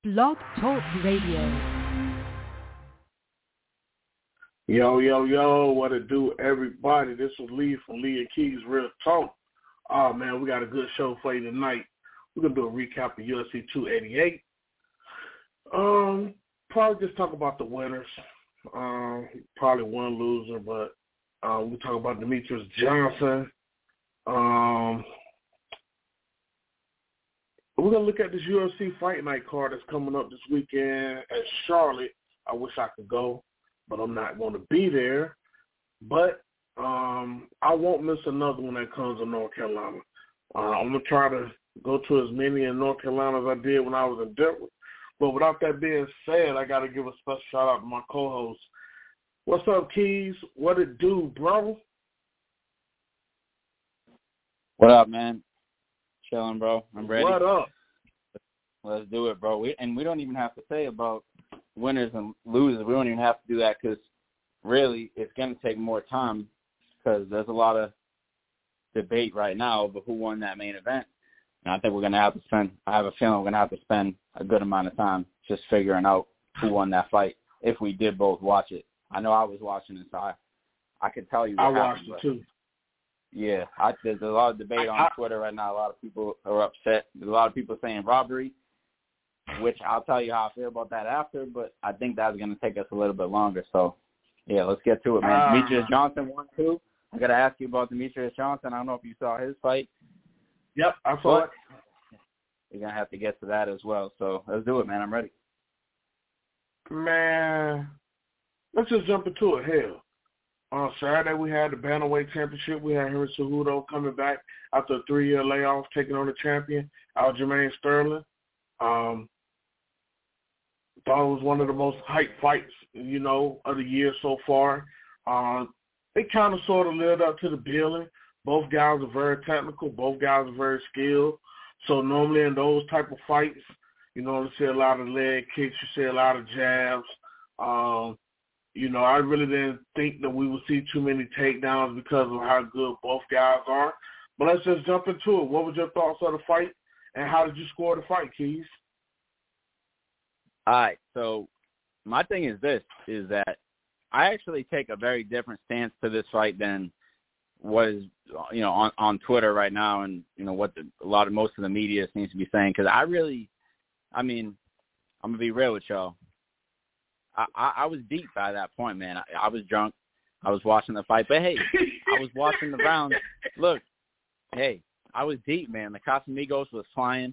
Blog Talk Radio. Yo, what it do, everybody? This is Lee from Lee and Keys Real Talk. Oh, man, we got a good show for you tonight. We're going to do a recap of UFC 288. Probably just talk about the winners. Probably one loser, but we'll talk about Demetrius Johnson. We're going to look at this UFC Fight Night card that's coming up this weekend at Charlotte. I wish I could go, but I'm not going to be there. But I won't miss another one that comes to North Carolina. I'm going to try to go to as many in North Carolina as I did when I was in Denver. But without that being said, I got to give a special shout-out to my co-host. What's up, Keys? What it do, bro? What up, man? Chilling, bro. I'm ready. What up? Let's do it, bro. We don't even have to say about winners and losers. We don't even have to do that because really it's going to take more time because there's a lot of debate right now over who won that main event. And I think we're going to have to spend – I have a feeling we're going to have to spend a good amount of time just figuring out who won that fight if we did both watch it. I know I was watching it, so I could tell you what happened. I watched it too. Yeah, there's a lot of debate on Twitter right now. A lot of people are upset. There's a lot of people saying robbery, which I'll tell you how I feel about that after, but I think that's going to take us a little bit longer. So, yeah, let's get to it, man. Demetrius Johnson won too. I got to ask you about Demetrius Johnson. I don't know if you saw his fight. Yep, I saw it. You're going to have to get to that as well. So let's do it, man. I'm ready. Man, let's just jump into it. Hell. On Saturday, we had the Bantamweight Championship. We had Henry Cejudo coming back after a 3-year layoff, taking on the champion, Aljamain Sterling. Thought it was one of the most hyped fights, of the year so far. It kind of sort of lived up to the billing. Both guys are very technical. Both guys are very skilled. So normally in those type of fights, you see a lot of leg kicks. You see a lot of jabs. I really didn't think that we would see too many takedowns because of how good both guys are. But let's just jump into it. What was your thoughts on the fight, and how did you score the fight, Keys? All right, so my thing is that I actually take a very different stance to this fight than what is, on Twitter right now and, what most of the media seems to be saying. Because I'm going to be real with y'all. I was deep by that point, man. I was drunk. I was watching the fight. But, hey, I was watching the rounds. Look, hey, I was deep, man. The Casamigos was flying.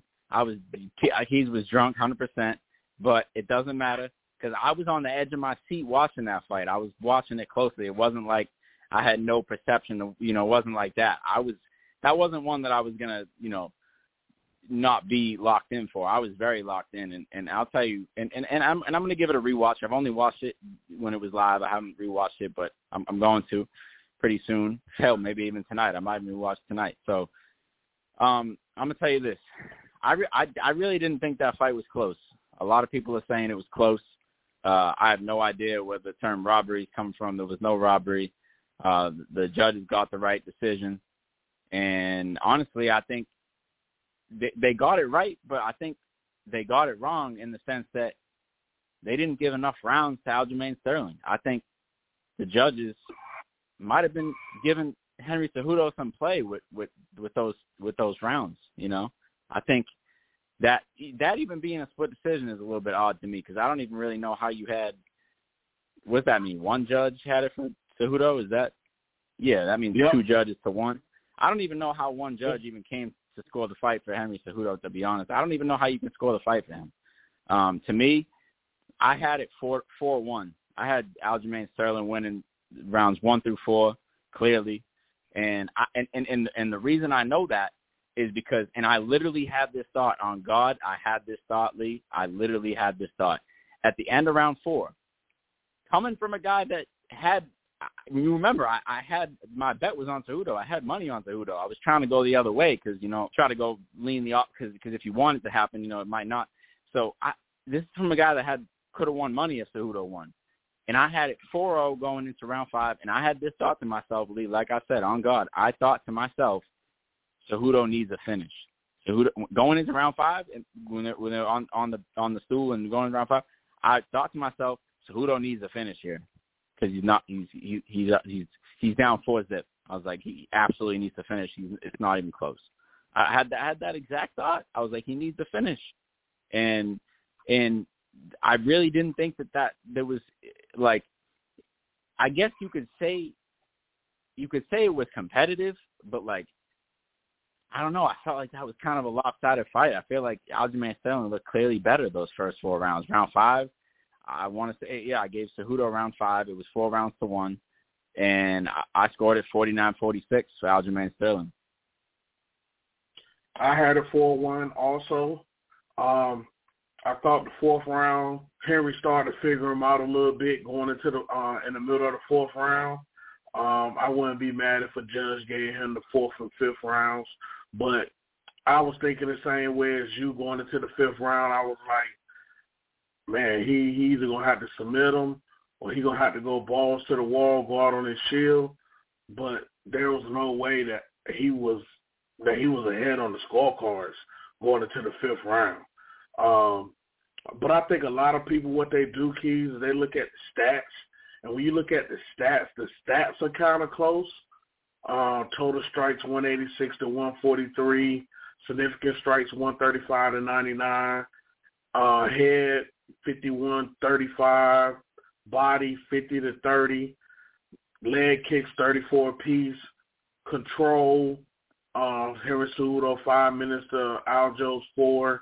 He was drunk 100%. But it doesn't matter because I was on the edge of my seat watching that fight. I was watching it closely. It wasn't like I had no perception of, it wasn't like that. That wasn't one that I was going to, not be locked in for. I was very locked in, and I'll tell you, and I'm going to give it a rewatch. I've only watched it when it was live. I haven't rewatched it, but I'm going to pretty soon. Hell, maybe even tonight. I might even rewatch tonight. So, I'm going to tell you this. I really didn't think that fight was close. A lot of people are saying it was close. I have no idea where the term robbery comes from. There was no robbery. The judges got the right decision, and honestly, I think they got it right, but I think they got it wrong in the sense that they didn't give enough rounds to Aljamain Sterling. I think the judges might have been giving Henry Cejudo some play with those rounds. I think that even being a split decision is a little bit odd to me because I don't even really know how you had. What does that mean? One judge had it for Cejudo? Is that? Yeah, that means 2 judges to 1. I don't even know how one judge even came to score the fight for Henry Cejudo, to be honest. I don't even know how you can score the fight for him. To me, I had it 4-1. I had Aljamain Sterling winning rounds 1 through 4 clearly, and the reason I know that is because, and I literally had this thought on God. I had this thought, Lee. I literally had this thought at the end of round 4, coming from a guy that had. You remember, I had my bet was on Cejudo. I had money on Cejudo. I was trying to go the other way because, try to go lean the up because if you want it to happen, it might not. So this is from a guy that could have won money if Cejudo won. And I had it 4-0 going into round 5, and I had this thought to myself, Lee, like I said, on God, I thought to myself, Cejudo needs a finish. going into round 5, and when they're on the stool and going into round 5, I thought to myself, Cejudo needs a finish here because he's down 4-0. I was like, he absolutely needs to finish. It's not even close. I had that exact thought. I was like, he needs to finish, and I really didn't think that there was, like, I guess you could say it was competitive, but, like, I don't know. I felt like that was kind of a lopsided fight. I feel like Aljamain Sterling looked clearly better those first 4 rounds. Round 5, I want to say, I gave Cejudo round 5. It was 4-1, and I scored it 49-46 for Aljamain Sterling. I had it 4-1 also. I thought the 4th round, Henry started to figure him out a little bit going into in the middle of the 4th round. I wouldn't be mad if a judge gave him the 4th and 5th rounds, but I was thinking the same way as you going into the 5th round. I was like, man, he either going to have to submit him or he going to have to go balls to the wall, go out on his shield, but there was no way that he was ahead on the scorecards going into the 5th round. But I think a lot of people, what they do, Keys, is they look at the stats. And when you look at the stats are kind of close. Total strikes 186 to 143. Significant strikes 135 to 99. Head 51-35. Body 50 to 30. Leg kicks 34 apiece. Control, Henry Cejudo 5 minutes to Aljo's 4.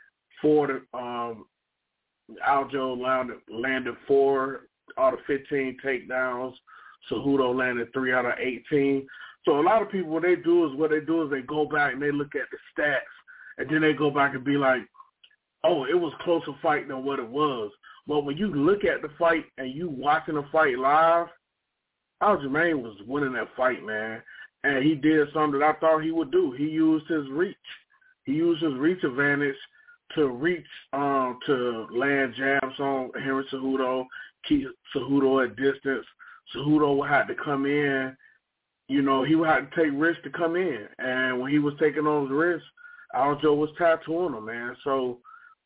Aljo landed 4 out of 15 takedowns. Cejudo landed 3 out of 18. So a lot of people, what they do is they go back and they look at the stats, and then they go back and be like, oh, it was closer fight than what it was. But when you look at the fight and you watching the fight live, Aljamain was winning that fight, man. And he did something that I thought he would do. He used his reach. He used his reach advantage to reach, to land jabs on Henry Cejudo, keep Cejudo at distance. Cejudo would have to come in. You know, he would have to take risks to come in. And when he was taking those risks, Aljo was tattooing him, man. So,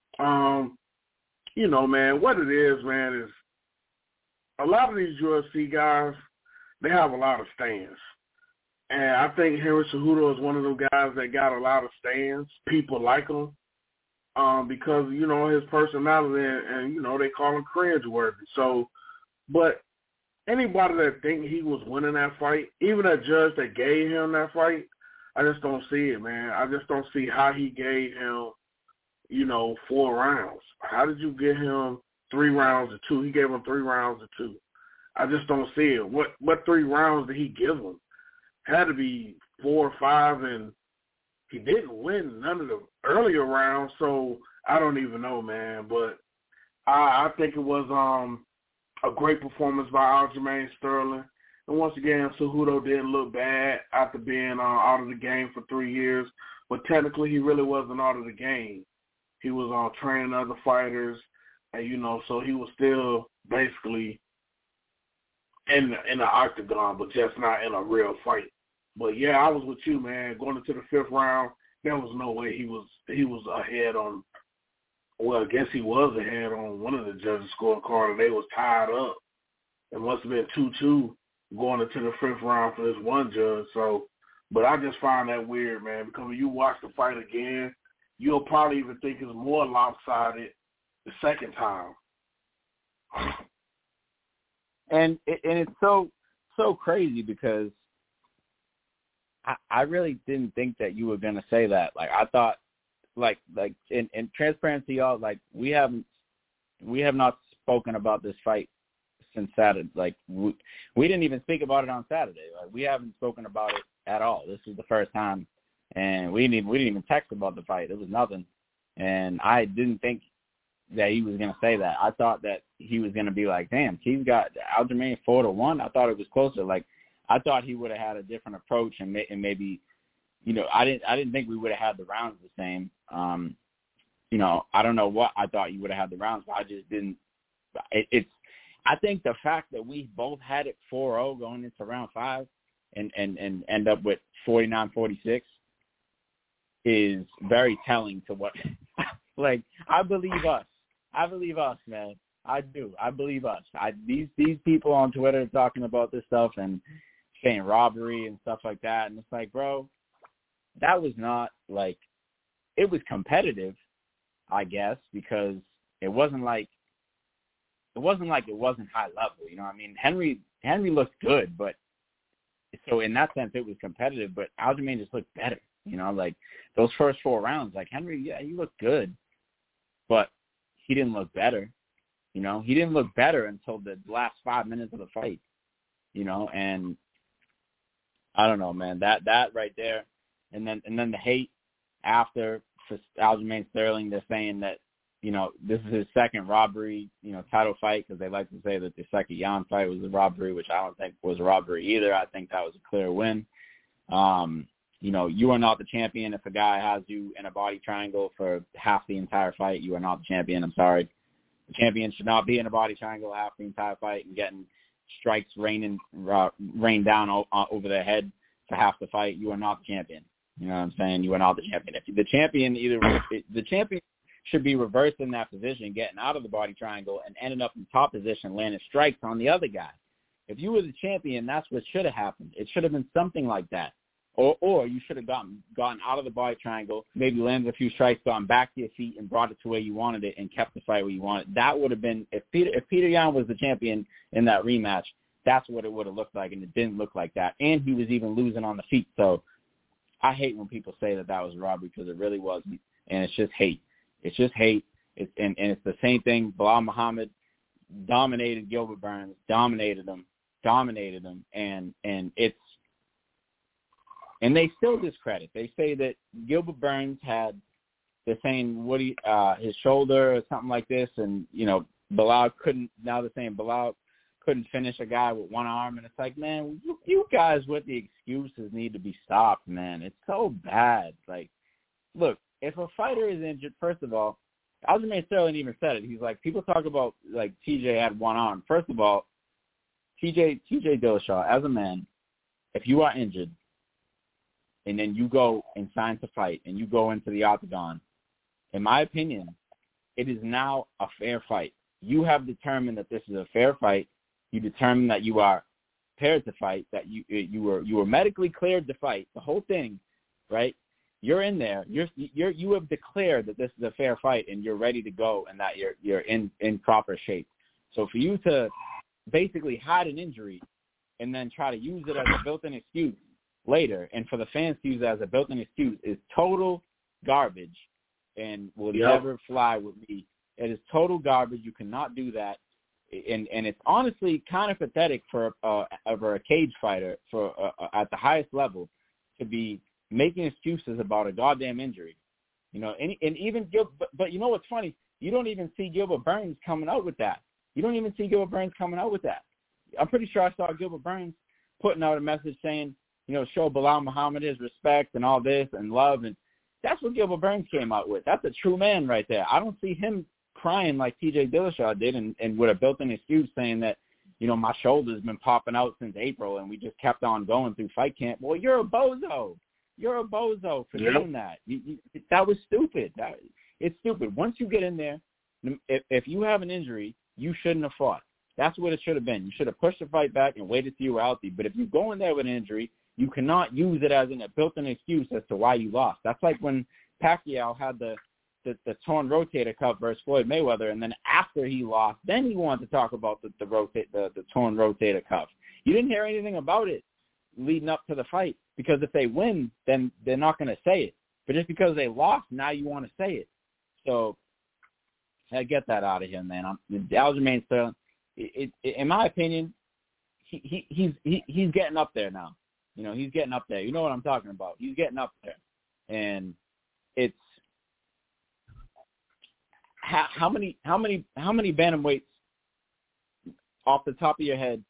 you know, man, what it is, man, is a lot of these UFC guys, they have a lot of stands. And I think Henry Cejudo is one of those guys that got a lot of stands. People like him. Because, you know, his personality and, you know, they call him cringeworthy. So, but anybody that think he was winning that fight, even that judge that gave him that fight, I just don't see it, man. I just don't see how he gave him, you know, 4 rounds. How did you give him 3 rounds to 2? He gave him 3 rounds to 2. I just don't see it. What 3 rounds did he give him? Had to be 4 or 5, and he didn't win none of the earlier rounds, so I don't even know, man. But I think it was a great performance by Aljamain Sterling. And once again, Cejudo didn't look bad after being out of the game for 3 years. But technically, he really wasn't out of the game. He was training other fighters, and, you know, so he was still basically in the octagon, but just not in a real fight. But yeah, I was with you, man. Going into the 5th round, there was no way he was ahead on. Well, I guess he was ahead on one of the judges' scorecard, and they was tied up. It must have been 2-2 going into the 5th round for this one judge. So, but I just find that weird, man, because when you watch the fight again, you'll probably even think it's more lopsided the second time. And it's so crazy because I really didn't think that you were gonna say that. Like I thought, like in transparency, y'all, like we have not spoken about this fight since Saturday. Like we didn't even speak about it on Saturday. Like we haven't spoken about it at all. This was the first time, and we didn't even text about the fight. It was nothing, and I didn't think that he was gonna say that. I thought that he was gonna be like, damn, he's got Aljamain 4-1. I thought it was closer. Like I thought he would have had a different approach and maybe, you know, I didn't think we would have had the rounds the same. You know, I don't know what I thought you would have had the rounds, but I just didn't. I think the fact that we both had it 4-0 going into round 5 and end up with 49-46, is very telling to what – like, I believe us. I believe us, man. I do. I believe us. These people on Twitter talking about this stuff and saying robbery and stuff like that, and it's like, bro, that was not like – it was competitive, I guess, because it wasn't like it wasn't high level. You know what I mean? Henry looked good, but so in that sense it was competitive, but Aljamain just looked better. You know, like those first 4 rounds, like Henry, yeah, he looked good, but he didn't look better. You know, he didn't look better until the last 5 minutes of the fight, you know, and I don't know, man, that right there. And then the hate after for Aljamain Sterling, they're saying that, you know, this is his second robbery, you know, title fight, because they like to say that the second Yan fight was a robbery, which I don't think was a robbery either. I think that was a clear win. You know, you are not the champion if a guy has you in a body triangle for half the entire fight. You are not the champion. I'm sorry. The champion should not be in a body triangle half the entire fight and getting strikes rained down over their head for half the fight. You are not the champion. You know what I'm saying? You are not the champion. If the champion the champion should be reversed in that position, getting out of the body triangle and ending up in top position, landing strikes on the other guy. If you were the champion, that's what should have happened. It should have been something like that. Or you should have gotten out of the body triangle, maybe landed a few strikes, gotten back to your feet, and brought it to where you wanted it and kept the fight where you wanted it. That would have been, if Peter Yan was the champion in that rematch, that's what it would have looked like, and it didn't look like that. And he was even losing on the feet. So I hate when people say that was a robbery, because it really wasn't, and it's just hate. It's just hate. And it's the same thing. Belal Muhammad dominated Gilbert Burns, dominated him, and it's, and they still discredit. They say that Gilbert Burns had, they're saying his shoulder or something like this, and, you know, Belal couldn't, now they're saying Belal couldn't finish a guy with one arm, and it's like, man, you guys with the excuses need to be stopped, man. It's so bad. Like, look, if a fighter is injured, first of all, Aljamain Sterling even said it. He's like, people talk about, like, TJ had one arm. First of all, TJ Dillashaw, as a man, if you are injured, and then you go and sign to fight, and you go into the octagon, in my opinion, it is now a fair fight. You have determined that this is a fair fight. You determined that you are prepared to fight, that you were medically cleared to fight. The whole thing, right? You're in there. You have declared that this is a fair fight, and you're ready to go, and that you're in proper shape. So for you to basically hide an injury and then try to use it as a built-in excuse later, and for the fans to use it as a built-in excuse, is total garbage and will never fly with me. It is total garbage. You cannot do that, and it's honestly kind of pathetic for a cage fighter at the highest level to be making excuses about a goddamn injury. You know, and even but you know what's funny? You don't even see Gilbert Burns coming out with that. I'm pretty sure I saw Gilbert Burns putting out a message saying, you know, show Belal Muhammad his respect and all this and love, and that's what Gilbert Burns came out with. That's a true man right there. I don't see him crying like TJ Dillashaw did and with a built-in excuse saying that, you know, my shoulder's been popping out since April and we just kept on going through fight camp. Well, you're a bozo. You're a bozo for doing that. That was stupid. It's stupid. Once you get in there, if you have an injury, you shouldn't have fought. That's what it should have been. You should have pushed the fight back and waited till you were healthy. But if you go in there with an injury, you cannot use it as a built-in excuse as to why you lost. That's like when Pacquiao had the torn rotator cuff versus Floyd Mayweather, and then after he lost, then he wanted to talk about the torn rotator cuff. You didn't hear anything about it leading up to the fight, because if they win, then they're not going to say it. But just because they lost, now you want to say it. So I get that out of him, man. Aljamain Sterling, in my opinion, he's getting up there now. You know, he's getting up there. You know what I'm talking about. He's getting up there. And it's how many bantamweights off the top of your head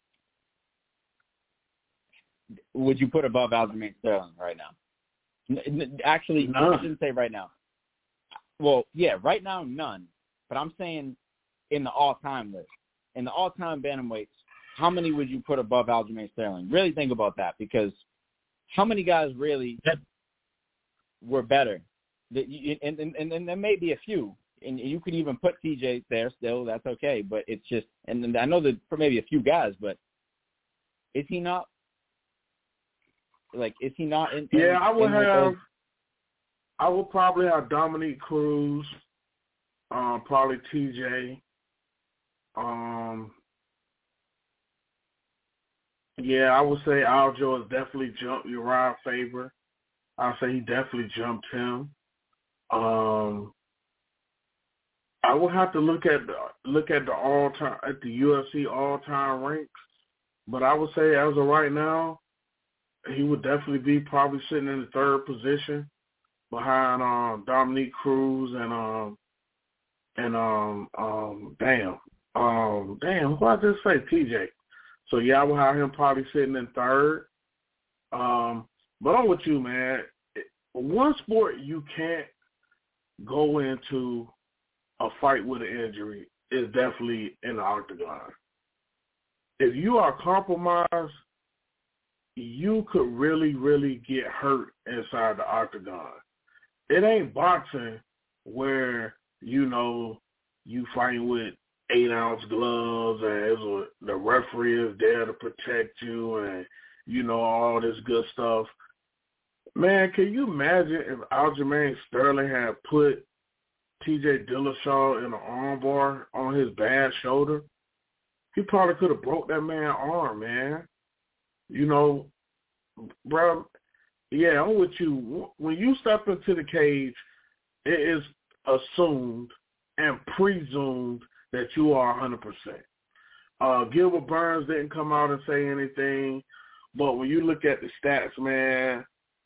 would you put above Aljamain Sterling right now? Actually, no. I shouldn't say right now. Well, yeah, right now, none. But I'm saying in the all-time list. In the all-time bantamweights, how many would you put above Aljamain Sterling? Really think about that, because how many guys really were better. And there may be a few, and you could even put TJ there still. That's okay, but it's just, and I know that for maybe a few guys, but is he not? Like, is he not in? Yeah, I would probably have Dominique Cruz, probably TJ. Yeah, I would say Aljo has definitely jumped Uriah Faber. I'll say he definitely jumped him. I would have to look at the all-time at the UFC all-time ranks, but I would say as of right now, he would definitely be probably sitting in the third position behind Dominique Cruz and who I just say TJ. So yeah, I would have him probably sitting in third. But I'm with you, man. One sport you can't go into a fight with an injury is definitely in the octagon. If you are compromised, you could really, really get hurt inside the octagon. It ain't boxing where, you fighting with 8-ounce gloves and the referee is there to protect you and, all this good stuff. Man, can you imagine if Aljamain Sterling had put T.J. Dillashaw in an armbar on his bad shoulder? He probably could have broke that man's arm, man. Bro, yeah, I'm with you. When you step into the cage, it is assumed and presumed that you are 100%. Gilbert Burns didn't come out and say anything, but when you look at the stats, man,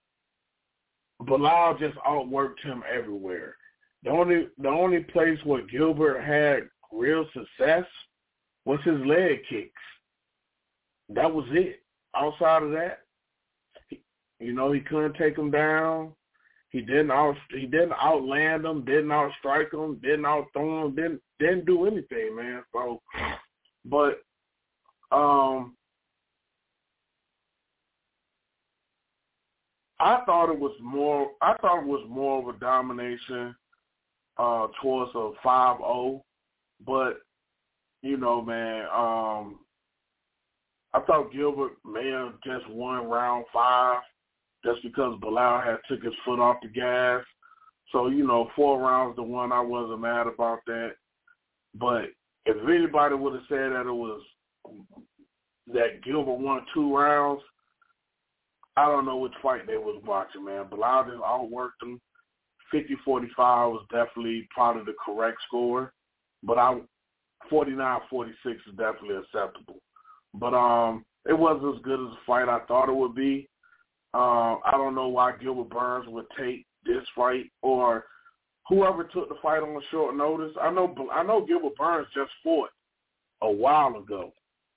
Bilal just outworked him everywhere. The only place where Gilbert had real success was his leg kicks. That was it. Outside of that, he couldn't take him down. He didn't outland him, didn't outstrike him, didn't outthrow him, didn't do anything, man. So, but I thought it was more of a domination towards a 5-0, but man, I thought Gilbert may have just won round 5 just because Bilal had took his foot off the gas. So, 4 rounds to 1, I wasn't mad about that. But if anybody would have said that Gilbert won 2 rounds, I don't know which fight they was watching, man. Bilal just outworked him. 50-45 was definitely probably the correct score, but 49-46 is definitely acceptable. But it wasn't as good as a fight I thought it would be. I don't know why Gilbert Burns would take this fight or whoever took the fight on short notice. I know Gilbert Burns just fought a while ago.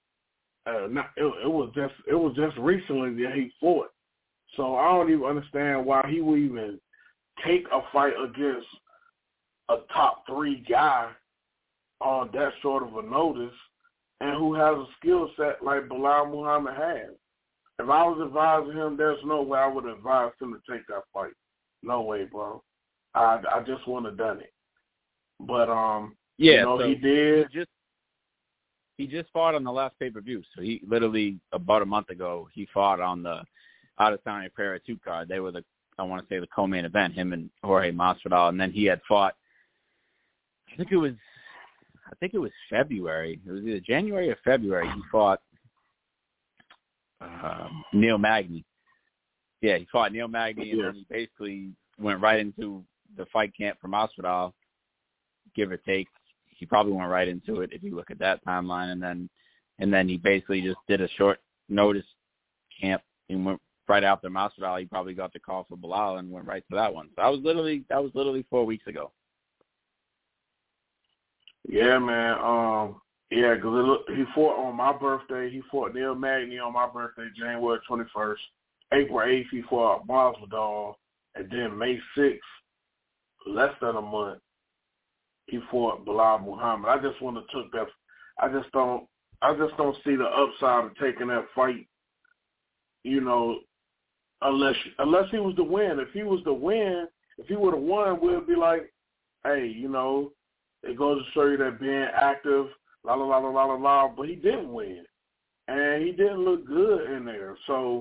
It was just recently that he fought. So I don't even understand why he would even take a fight against a top 3 guy on that short of a notice and who has a skill set like Bilal Muhammad has. If I was advising him, there's no way I would have advised him to take that fight. No way, bro. I just wouldn't have done it. But so he did. He just fought on the last pay-per-view. So he literally about a month ago he fought on the Adesanya Pereira 2 card. They were the co-main event, him and Jorge Masvidal, and then he had fought. I think it was February. It was either January or February. He fought Neil Magny. Yeah, he fought Neil Magny, and then he basically went right into the fight camp for Masvidal, give or take. He probably went right into it if you look at that timeline, and then he basically just did a short notice camp and went right after Masvidal. He probably got the call for Bilal and went right to that one. So that was literally 4 weeks ago. Yeah, man. Because he fought on my birthday. He fought Neil Magny on my birthday, January 21st. April 8th, he fought Masvidal. And then May 6th, less than a month, he fought Bilal Muhammad. I just want to took that. I just don't see the upside of taking that fight, unless he was to win. If he was to win, if he would have won, we'd be like, hey, you know, it goes to show you that being active, la la la la la la la. But he didn't win, and he didn't look good in there. So,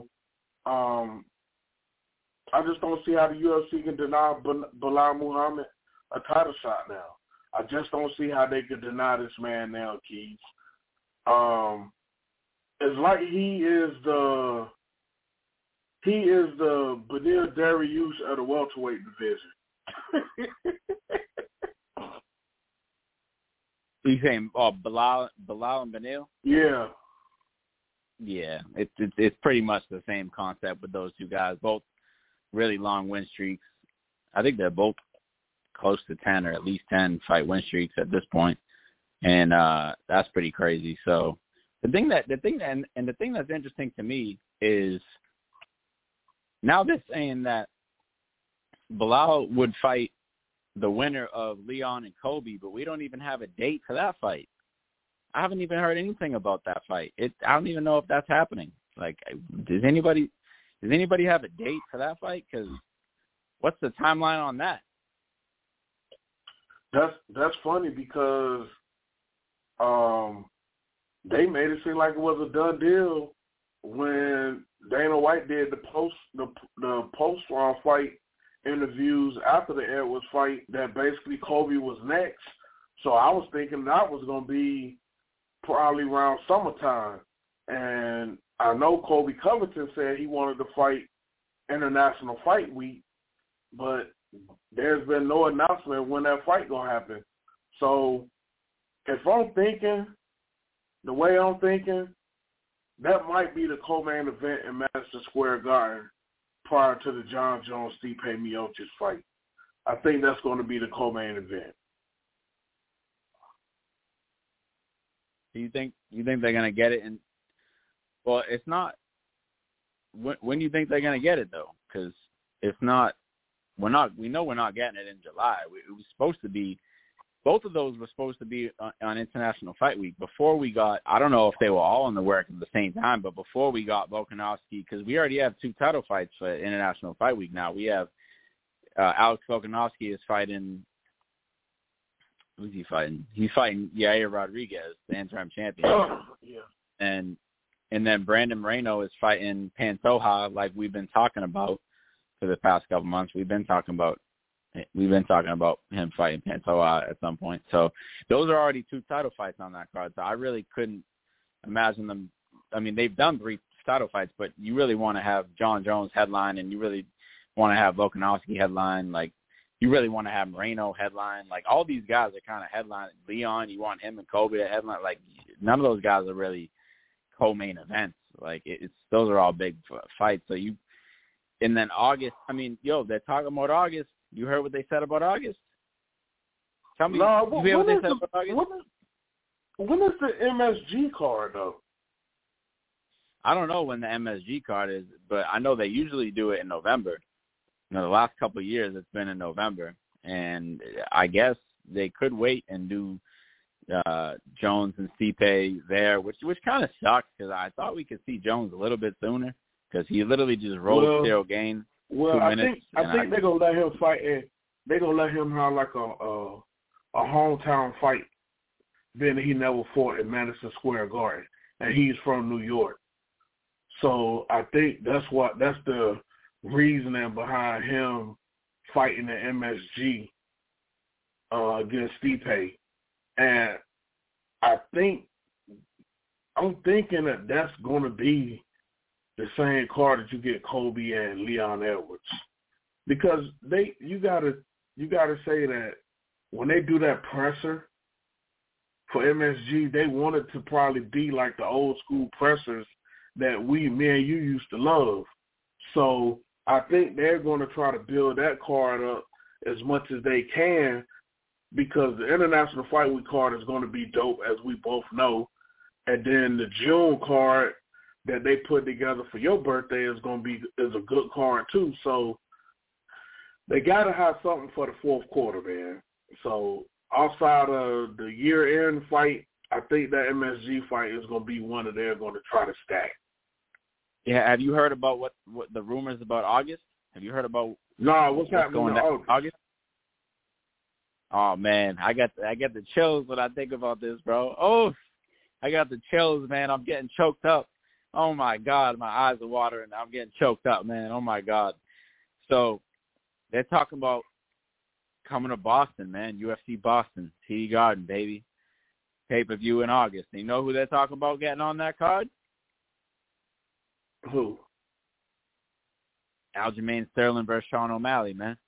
I just don't see how the UFC can deny Belal Muhammad a title shot now. I just don't see how they could deny this man now, Keith. It's like he is the Beneil Dariush of the welterweight division. You saying Belal and Beneil? Yeah. Yeah, it's pretty much the same concept with those two guys. Both really long win streaks. I think they're both close to 10 or at least 10 fight win streaks at this point, and that's pretty crazy. So the thing that's interesting to me is now they're saying that Belal would fight the winner of Leon and Kobe, but we don't even have a date for that fight. I haven't even heard anything about that fight. I don't even know if that's happening. Like, does anybody have a date for that fight? Because what's the timeline on that? That's funny because they made it seem like it was a done deal when Dana White did the post fight interviews after the Edwards fight that basically Kobe was next. So I was thinking that was going to be probably around summertime. And I know Colby Covington said he wanted to fight International Fight Week, but there's been no announcement when that fight going to happen. So if I'm thinking, the way I'm thinking, that might be the co-main event in Madison Square Garden prior to the John Jones-Stipe Miocic fight. I think that's going to be the co-main event. Do you think they're going to get it? Well, it's not. When do you think they're going to get it though? Because it's not. We know we're not getting it in July. It was supposed to be. Both of those were supposed to be on International Fight Week. Before we got, I don't know if they were all in the work at the same time, but before we got Volkanovski, because we already have 2 title fights for International Fight Week now. We have Alex Volkanovski is fighting. Who's he fighting? He's fighting Yair Rodriguez, the interim champion. Yeah. And then Brandon Moreno is fighting Pantoja, like we've been talking about for the past couple months. We've been talking about him fighting Pantoja at some point. So those are already 2 title fights on that card. So I really couldn't imagine them. I mean, they've done 3 title fights, but you really want to have John Jones headline, and you really want to have Volkanovski headline. Like, you really want to have Moreno headline. Like, all these guys are kind of headline. Leon, you want him and Kobe to headline. Like, none of those guys are really co-main events. Like, those are all big fights. So and then August, I mean, they're talking about August. You heard what they said about August? Tell me, what they said about August? When is the MSG card, though? I don't know when the MSG card is, but I know they usually do it in November. The last couple of years it's been in November, and I guess they could wait and do Jones and Stipe there, which kind of sucks because I thought we could see Jones a little bit sooner because he literally just rolled Cyril Gain 2 minutes. I think they're gonna let him fight, and they're gonna let him have like a hometown fight. Then he never fought in Madison Square Garden, and he's from New York. So I think that's the reasoning behind him fighting the MSG against Stipe. And I'm thinking that that's going to be the same card that you get Kobe and Leon Edwards, because you gotta say that when they do that presser for MSG, they want it to probably be like the old school pressers that me and you used to love. So I think they're going to try to build that card up as much as they can, because the International Fight Week card is going to be dope, as we both know. And then the June card that they put together for your birthday is a good card too. So they got to have something for the fourth quarter, man. So outside of the year-end fight, I think that MSG fight is going to be one that they're going to try to stack. Yeah, have you heard about what the rumors about August? Have you heard about what's happening in August? Oh man, I get the chills when I think about this, bro. Oh, I got the chills, man. I'm getting choked up. Oh my God, my eyes are watering. I'm getting choked up, man. Oh my God. So they're talking about coming to Boston, man. UFC Boston, TD Garden, baby. Pay-per-view in August. And you know who they're talking about getting on that card? Who? Aljamain Sterling versus Sean O'Malley, man.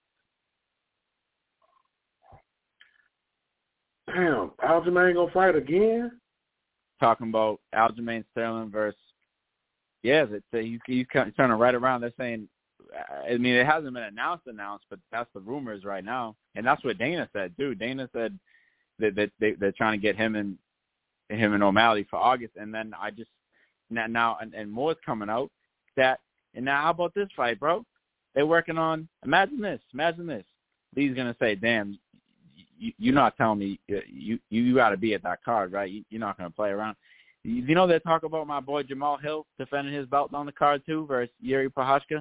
Damn, Aljamain gonna fight again? Talking about Aljamain Sterling versus, he's turning right around. They're saying, I mean, it hasn't been announced, but that's the rumors right now. And that's what Dana said, too. Dana said that they're trying to get him and O'Malley for August. And then now more's coming out that, and now how about this fight, bro? They're working on, imagine this. Lee's going to say, damn, you're not telling me you got to be at that card, right? You're not going to play around. You know they talk about my boy Jamal Hill defending his belt on the card too versus Yuri Prochazka?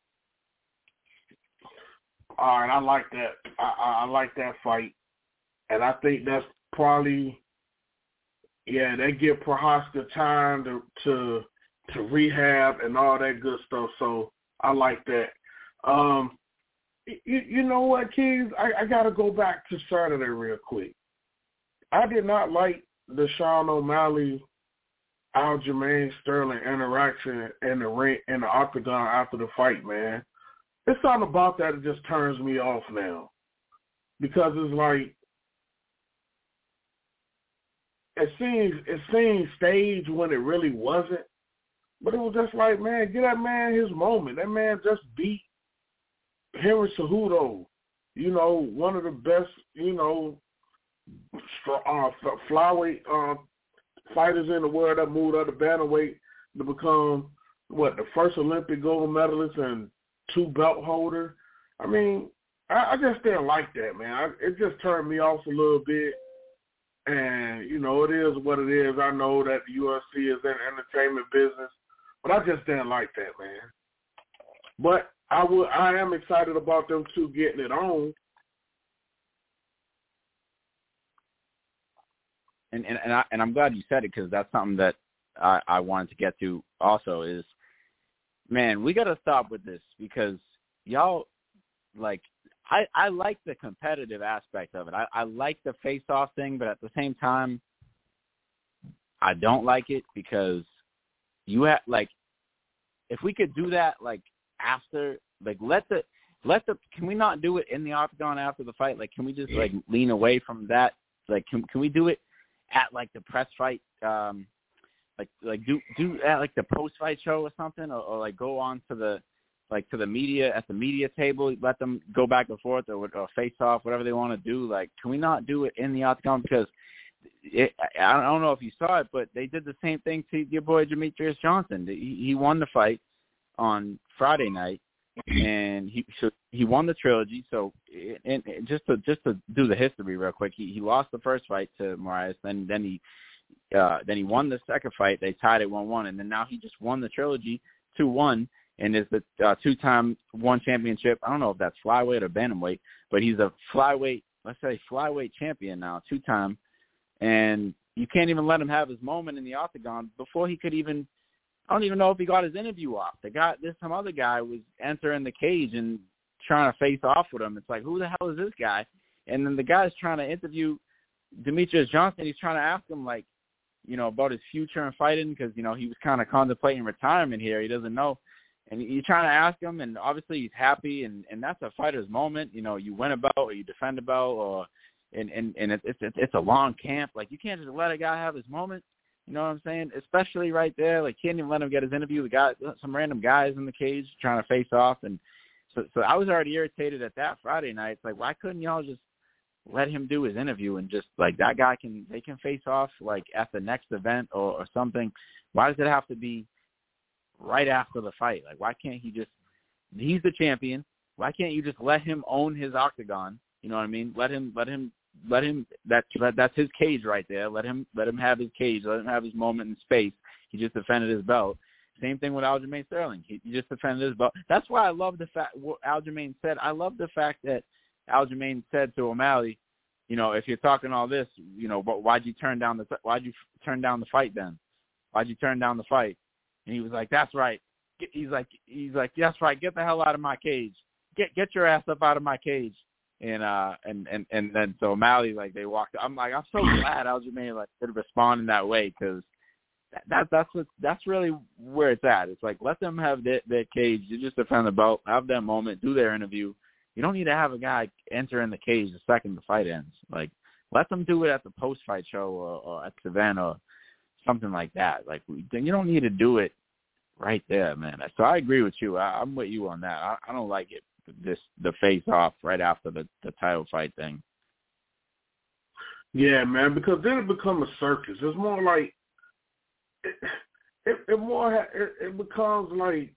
All right, I like that. I like that fight. And I think that's probably, they give Prochazka time to rehab and all that good stuff. So I like that. You know what, Keys? I got to go back to Saturday real quick. I did not like the Sean O'Malley Aljamain Sterling interaction in the ring, in the octagon after the fight, man. It's something about that just turns me off now. Because it's like, it seems staged when it really wasn't. But it was just like, man, give that man his moment. That man just beat Henry Cejudo, one of the best, flyweight fighters in the world that moved up the bantamweight to become, the first Olympic gold medalist and 2 belt holder. I mean, I just didn't like that, man. It just turned me off a little bit. And, it is what it is. I know that the UFC is in the entertainment business, but I just didn't like that, man. But I am excited about them two getting it on. And I'm glad you said it, because that's something that I wanted to get to also is, man, we got to stop with this, because y'all, I like the competitive aspect of it. I like the face-off thing, but at the same time, I don't like it, because you have, if we could do that, after, can we not do it in the octagon after the fight? Can we just, lean away from that? Can we do it at, the press fight, do at, the post-fight show or something, or go on to the, to the media, at the media table, let them go back and forth or face off, whatever they want to do. Can we not do it in the octagon? Because I don't know if you saw it, but they did the same thing to your boy Demetrius Johnson. He won the fight on Friday night, and he won the trilogy. So, and just to do the history real quick, he lost the first fight to Moraes, then he won the second fight. They tied it 1-1, and then now he just won the trilogy 2-1. And is the 2-time one championship. I don't know if that's flyweight or bantamweight, but he's a flyweight, let's say flyweight champion now, 2-time. And you can't even let him have his moment in the octagon before he could even, I don't even know if he got his interview off. Some other guy was entering the cage and trying to face off with him. It's like, who the hell is this guy? And then the guy's trying to interview Demetrius Johnson. He's trying to ask him, about his future in fighting, because, he was kind of contemplating retirement here. He doesn't know. And you're trying to ask him, and obviously he's happy, and that's a fighter's moment. You win a belt or you defend a belt, and it's a long camp. You can't just let a guy have his moment. You know what I'm saying? Especially right there, can't even let him get his interview. The guy, some random guys in the cage trying to face off, and so I was already irritated at that Friday night. It's why couldn't y'all just let him do his interview and just that guy they can face off at the next event or something? Why does it have to be right after the fight? Why can't he just, he's the champion, why can't you just let him own his octagon? You know what I mean? Let him that's his cage right there. Let him have his cage, let him have his moment in space. He just defended his belt. Same thing with Aljamain Sterling. He just defended his belt. That's why I love the fact what Aljamain said. I love the fact that Aljamain said to O'Malley, if you're talking all this, but why'd you turn down the fight then? Why'd you turn down the fight? And he was like, that's right. He's like, that's right. Get the hell out of my cage. Get your ass up out of my cage. And then so O'Malley, they walked. I'm so glad Aljamain did respond in that way, because that's really where it's at. It's let them have their cage. You just defend the belt, have that moment, do their interview. You don't need to have a guy enter in the cage the second the fight ends. Let them do it at the post-fight show or at Savannah or something like that. You don't need to do it right there, man. So I agree with you. I'm with you on that. I don't like it. The face-off right after the title fight thing. Yeah, man, because then it becomes a circus. It's more like it becomes like,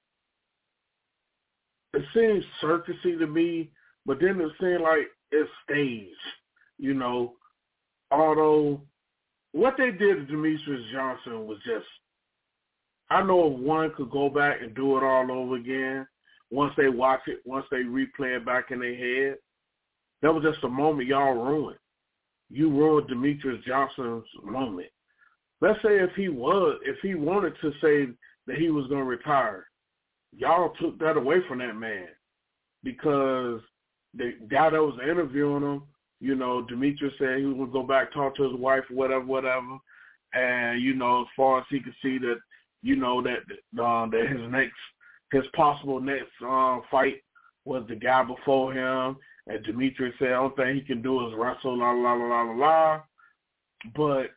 it seems circusy to me, but then it seems like it's staged, although what they did to Demetrius Johnson was just, I know if one could go back and do it all over again, once they watch it, once they replay it back in their head, that was just a moment y'all ruined. You ruined Demetrius Johnson's moment. Let's say if he wanted to say that he was going to retire, y'all took that away from that man, because the guy that was interviewing him, Demetrius said he was going to go back, talk to his wife, whatever. And, as far as he could see that, that his possible next fight was the guy before him. And Demetrius said, the only thing he can do is wrestle, la, la, la, la, la, la. But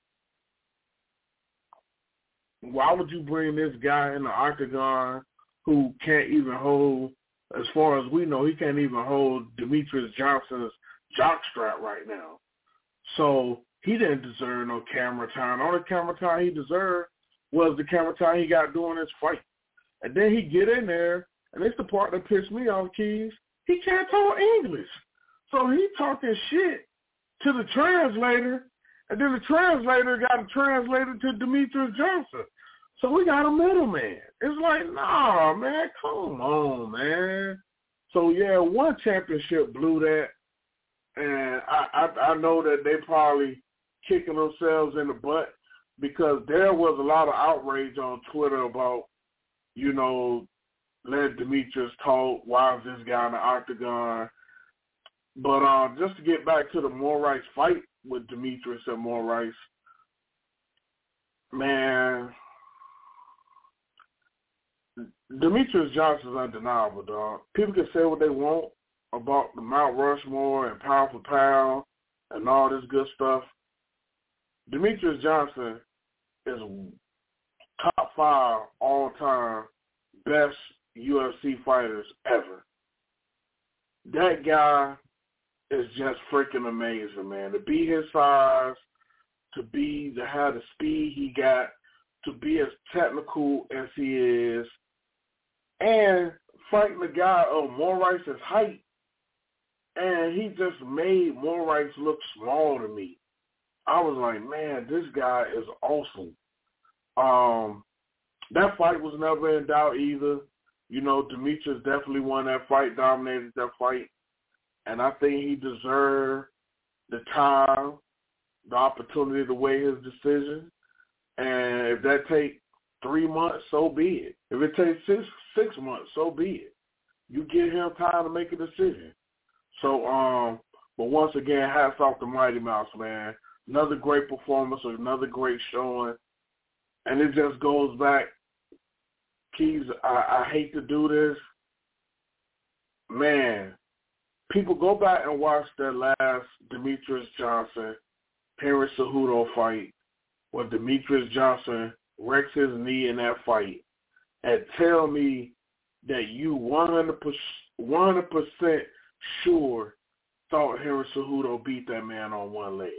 why would you bring this guy in the octagon who can't even hold, as far as we know, he can't even hold Demetrius Johnson's jockstrap right now. So he didn't deserve no camera time. The only camera time he deserved was the camera time he got doing his fight. And then he get in there, and it's the part that pissed me off, Keys. He can't talk English. So he talking shit to the translator, and then the translator got to translate it to Demetrius Johnson. So we got a middleman. It's like, nah, man, come on, man. So, yeah, one championship blew that, and I know that they probably kicking themselves in the butt, because there was a lot of outrage on Twitter about, let Demetrius talk. Why is this guy in the octagon? But just to get back to the Moraes fight with Demetrius and Moraes, man, Demetrius Johnson's undeniable, dog. People can say what they want about the Mount Rushmore and pound for pound and all this good stuff. Demetrius Johnson is top 5 all-time best UFC fighters ever. That guy is just freaking amazing, man. To be his size, to have the speed he got, to be as technical as he is, and fighting the guy of Moraes' height, and he just made Moraes look small to me. I was like, man, this guy is awesome. That fight was never in doubt either. Demetrius definitely won that fight, dominated that fight. And I think he deserved the time, the opportunity to weigh his decision. And if that takes 3 months, so be it. If it takes six months, so be it. You give him time to make a decision. So, but once again, hats off to Mighty Mouse, man. Another great performance, another great showing. And it just goes back, Keys, I hate to do this. Man, people go back and watch that last Demetrius Johnson, Henry Cejudo fight, where Demetrius Johnson wrecks his knee in that fight, and tell me that you 100% sure thought Henry Cejudo beat that man on one leg.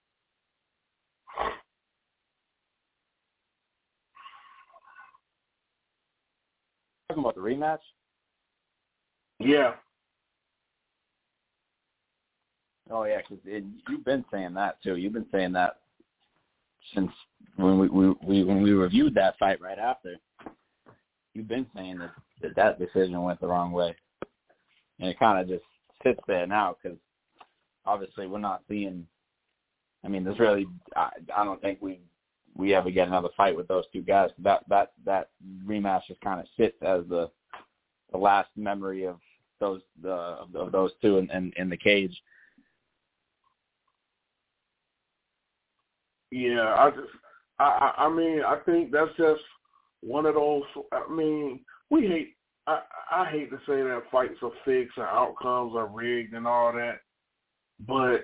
Talking about the rematch? Yeah. Oh, yeah, because you've been saying that, too. You've been saying that since when we reviewed that fight right after. been saying that decision went the wrong way, and it kind of just sits there now because obviously we're not seeing. I mean, there's really I don't think we ever get another fight with those two guys. That rematch just kind of sits as the last memory of those two in the cage. Yeah, I mean, I think that's just one of those. I mean, I hate to say that fights are fixed and outcomes are rigged and all that, but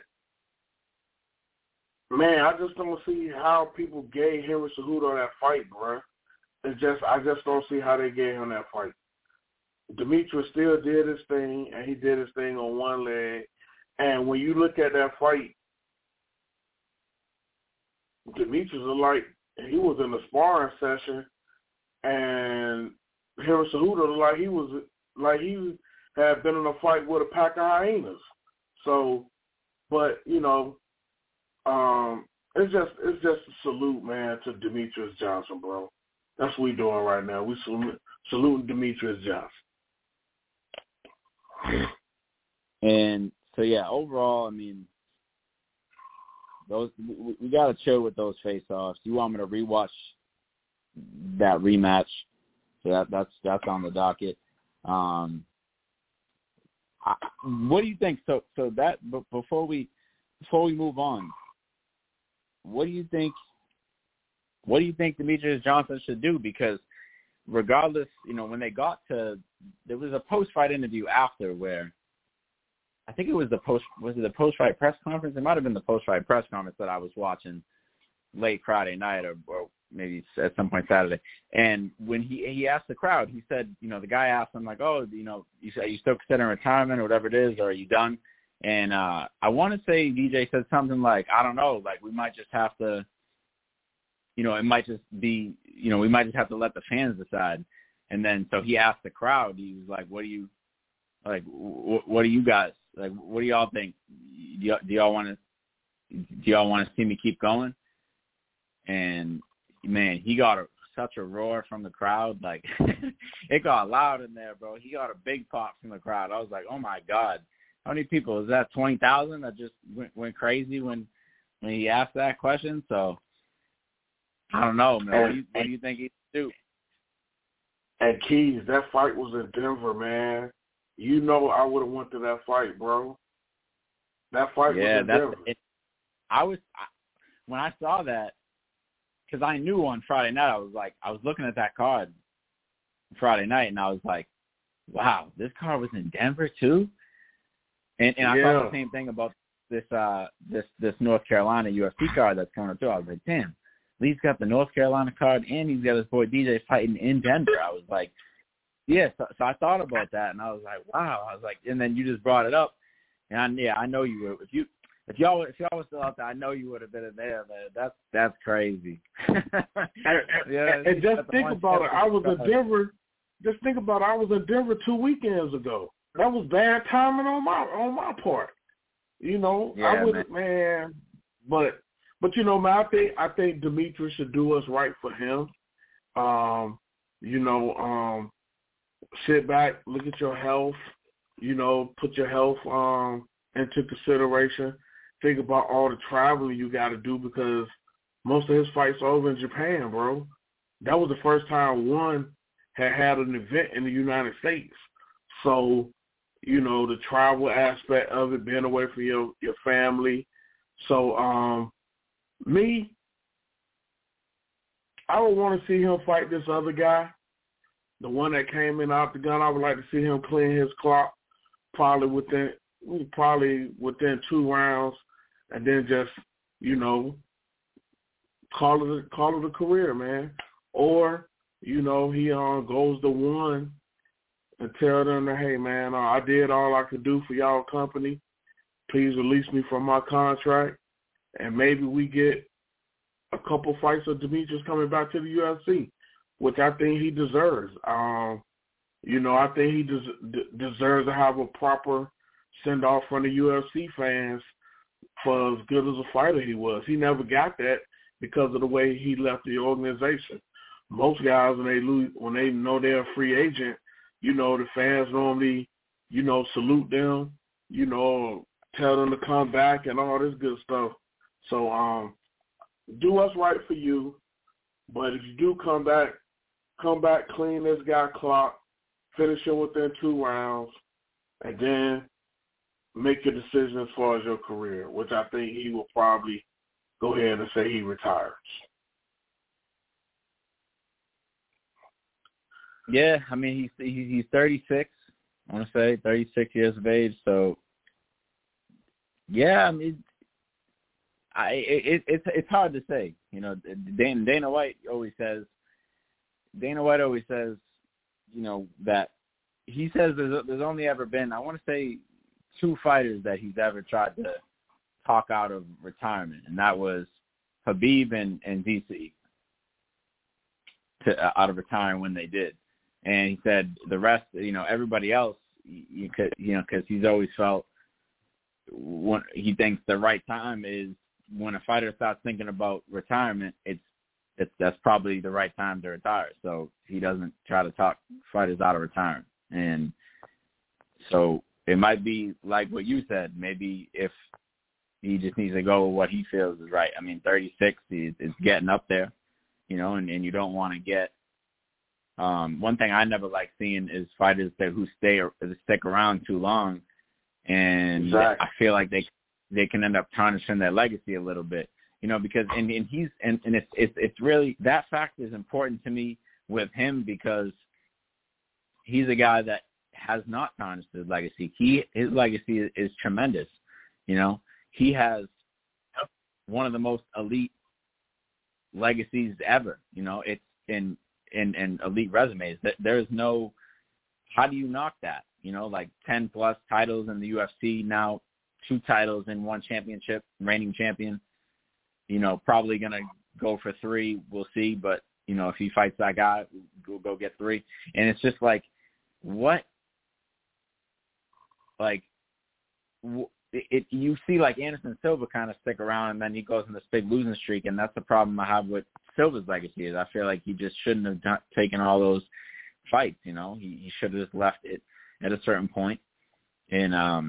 man, I just don't see how people gave Henry Cejudo that fight, bro. I just don't see how they gave him that fight. Demetrius still did his thing, and he did his thing on one leg. And when you look at that fight, Demetrius is like he was in a sparring session, and Henry Cejudo he had been in a fight with a pack of hyenas. So, but it's just a salute, man, to Demetrius Johnson, bro. That's what we doing right now. We saluting Demetrius Johnson. And so yeah, overall, I mean, those we got to chill with those face-offs. You want me to rewatch that rematch? So that's on the docket. What do you think? So that before we move on, what do you think Demetrius Johnson should do? Because regardless, when they got to, there was a post-fight interview after where I think it was the post-fight press conference? It might have been the post-fight press conference that I was watching late Friday night or maybe at some point Saturday. And when he asked the crowd, he said, the guy asked him like, oh, you still considering retirement or whatever it is, or are you done? And I want to say DJ said something like, I don't know, like we might just have to, it might just be, we might just have to let the fans decide. And then so he asked the crowd, he was like, what do you guys, like, what do y'all think? Do y'all want to see me keep going? And man, he got such a roar from the crowd. Like it got loud in there, bro. He got a big pop from the crowd. I was like, oh my God. How many people? Is that 20,000 that just went crazy when he asked that question? So I don't know, man. What do you think he should do? And Keys, that fight was in Denver, man. I would have went to that fight, bro. That fight was in Denver. When I saw that, because I knew on Friday night, I was looking at that card Friday night, and I was like, wow, this card was in Denver too? And I thought the same thing about this North Carolina UFC card that's coming up too. I was like, damn, Lee's got the North Carolina card, and he's got his boy DJ fighting in Denver. I was like, yeah. So I thought about that, and I was like, wow. I was like, and then you just brought it up, and I know you would. If y'all were still out there, I know you would have been in there, man. That's crazy. and just think about it. I was in Denver. Just think about it. I was in Denver 2 weekends ago. That was bad timing on my part. I would, man. But man, I think Demetrius should do what's right for him. Sit back, look at your health. Put your health into consideration. Think about all the traveling you got to do because most of his fights are over in Japan, bro. That was the first time one had an event in the United States. So, the travel aspect of it, being away from your family. So, I would want to see him fight this other guy, the one that came in out the gun. I would like to see him clean his clock probably within 2 rounds, and then just, call it a career, man. Or, he goes to one and tell them that, hey, man, I did all I could do for y'all company. Please release me from my contract. And maybe we get a couple fights of Demetrius coming back to the UFC, which I think he deserves. I think he deserves to have a proper send-off from the UFC fans for as good as a fighter he was. He never got that because of the way he left the organization. most guys when they know they're a free agent, the fans normally, salute them, tell them to come back and all this good stuff. So do what's right for you. But if you do come back, clean this guy clock, finish him within 2 rounds, and then make your decision as far as your career, which I think he will probably go ahead and say he retires. Yeah, I mean he's 36. I want to say 36 years of age. So yeah, I mean it's hard to say. Dana White always says, that he says there's only ever been, I want to say, 2 fighters that he's ever tried to talk out of retirement, and that was Khabib and DC out of retiring when they did. And he said the rest, everybody else, because he's always felt he thinks the right time is when a fighter starts thinking about retirement, that's probably the right time to retire. So he doesn't try to talk fighters out of retiring. And so it might be like what you said. Maybe if he just needs to go with what he feels is right. I mean, 36 is getting up there, and you don't want to get. One thing I never like seeing is fighters who stick around too long, and exactly. I feel like they can end up tarnishing their legacy a little bit, because it's really, that fact is important to me with him, because he's a guy that has not tarnished his legacy. His legacy is tremendous. He has one of the most elite legacies ever. It's in elite resumes. There is no, how do you knock that? 10 plus titles in the UFC now, 2 titles and 1 championship, reigning champion. Probably gonna go for 3. We'll see, but if he fights that guy, we'll go get 3. And it's just like, what? Like, you see like Anderson Silva kind of stick around, and then he goes in this big losing streak, and that's the problem I have with Silva's legacy. Is I feel like he just shouldn't have taken all those fights. He should have just left it at a certain point, and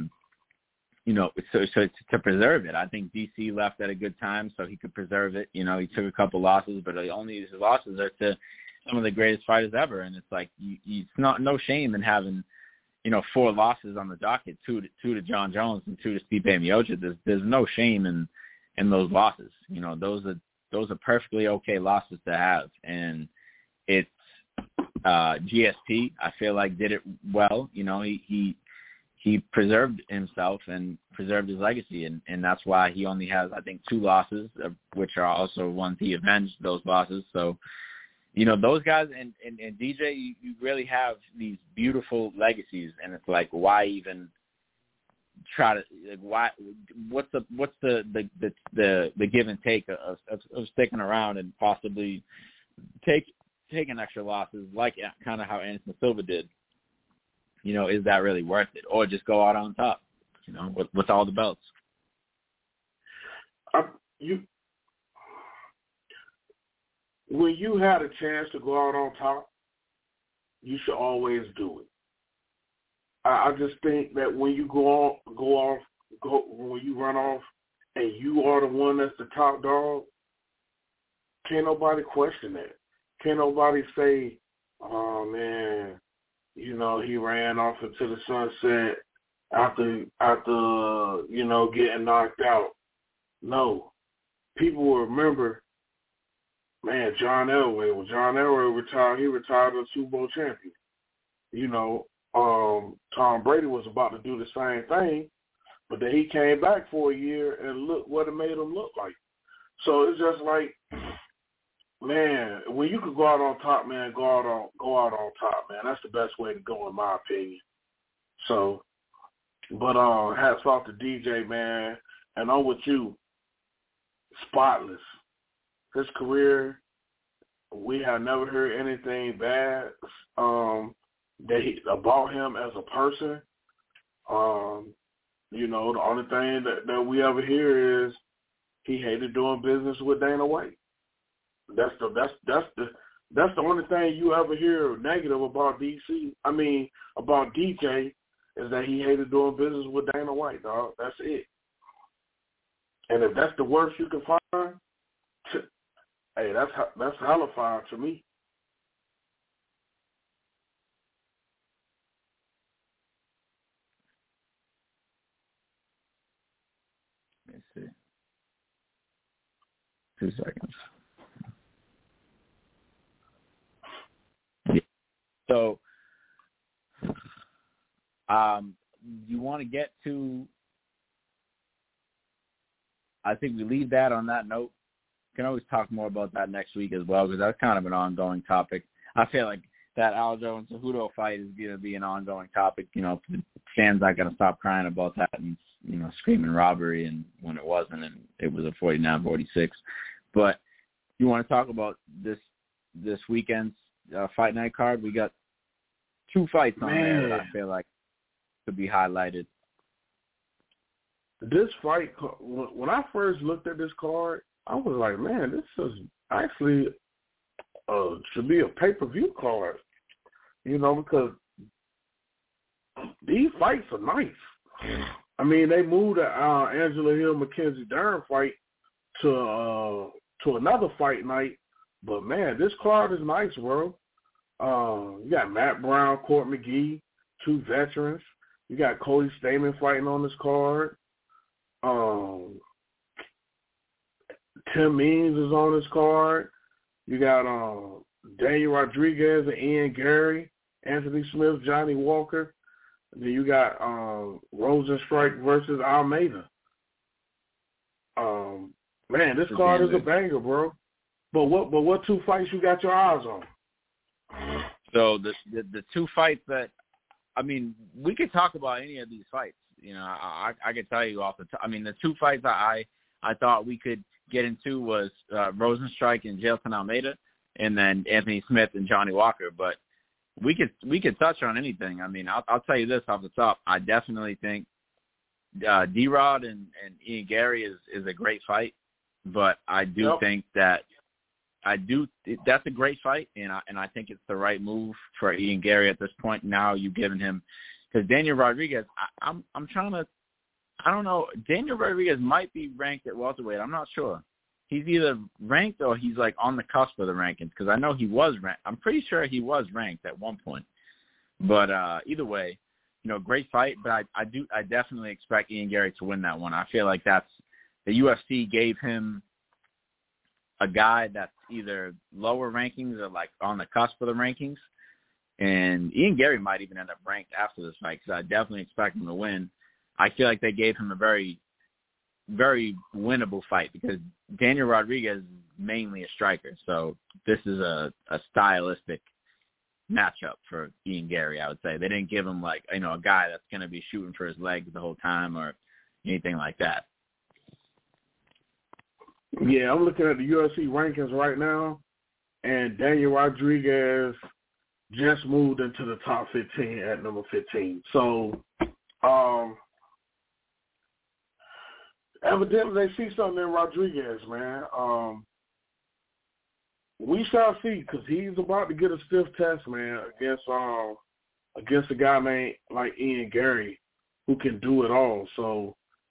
so to preserve it. I think DC left at a good time, so he could preserve it. He took a couple losses, but only his losses are to some of the greatest fighters ever, and it's like it's no shame in having 4 losses on the docket, 2 to John Jones and 2 to Stipe Miocic. There's no shame in those losses. Those are perfectly okay losses to have, and it's GSP. I feel like did it well. He preserved himself and preserved his legacy, and that's why he only has, I think, 2 losses, which are also ones he avenged those losses. So, those guys and DJ, you really have these beautiful legacies, and it's like, why even try to, why? What's the give and take of sticking around and possibly taking extra losses, like kind of how Anderson Silva did? Is that really worth it? Or just go out on top, with all the belts? When you had a chance to go out on top, you should always do it. I just think that when you when you run off and you are the one that's the top dog, can't nobody question that. Can't nobody say, oh man, he ran off into the sunset after getting knocked out. No. People will remember, man, John Elway. When John Elway retired, he retired as a Super Bowl champion. Tom Brady was about to do the same thing, but then he came back for a year and look what it made him look like. So it's just like, man, when you could go out on top, man, go out on top, man. That's the best way to go, in my opinion. So, but hats off to DJ, man, and I'm with you. Spotless. His career, we have never heard anything bad about him as a person. The only thing that we ever hear is he hated doing business with Dana White. That's That's the only thing you ever hear negative about about DJ, is that he hated doing business with Dana White, dog. That's it. And if that's the worst you can find, hey, that's hella fire to me. Let me see. 2 seconds. Yeah. So, you want to get to, I think we leave that on that note. We can always talk more about that next week as well, because that's kind of an ongoing topic. I feel like that Aljo and Cejudo fight is going to be an ongoing topic. You know, the fans not going to stop crying about that and, you know, screaming robbery, and when it wasn't, and it was a 49-46. But you want to talk about this weekend's fight night card? We got 2 fights on there that I feel like could be highlighted. This fight, when I first looked at this card, I was like, man, this is actually should be a pay-per-view card, you know, because these fights are nice. I mean, they moved the Angela Hill Mackenzie Dern fight to another fight night, but man, this card is nice, bro. You got Matt Brown, Court McGee, 2 veterans. You got Cody Stamann fighting on this card. Tim Means is on this card. You got Daniel Rodriguez and Ian Gary, Anthony Smith, Johnny Walker. And then you got Rosenstrike versus Almeida. Man, this card is a banger, bro. But what 2 fights you got your eyes on? So the 2 fights that, I mean, we could talk about any of these fights. You know, I could tell you off the top. I mean, the 2 fights I thought we could get into was Rosenstrike and Jailton Almeida, and then Anthony Smith and Johnny Walker. But we could touch on anything. I mean, I'll tell you this off the top. I definitely think D-Rod and Ian Gary is a great fight, but I do think that that's a great fight, and I think it's the right move for Ian Gary at this point. Now you've given him, because Daniel Rodriguez, I'm trying to, I don't know, Daniel Rodriguez might be ranked at welterweight. I'm not sure. He's either ranked or he's like on the cusp of the rankings, because I know he was ranked. I'm pretty sure he was ranked at one point. But either way, you know, great fight. But I definitely expect Ian Gary to win that one. I feel like that's, the UFC gave him a guy that's either lower rankings or like on the cusp of the rankings. And Ian Gary might even end up ranked after this fight, because I definitely expect him to win. I feel like they gave him a very, very winnable fight, because Daniel Rodriguez is mainly a striker. So this is a stylistic matchup for Ian Gary, I would say. They didn't give him, like, you know, a guy that's going to be shooting for his legs the whole time or anything like that. Yeah, I'm looking at the UFC rankings right now, and Daniel Rodriguez just moved into the top 15 at number 15. So, evidently they see something in Rodriguez, man. We shall see, because he's about to get a stiff test, man, against a guy named like Ian Gary, who can do it all. So,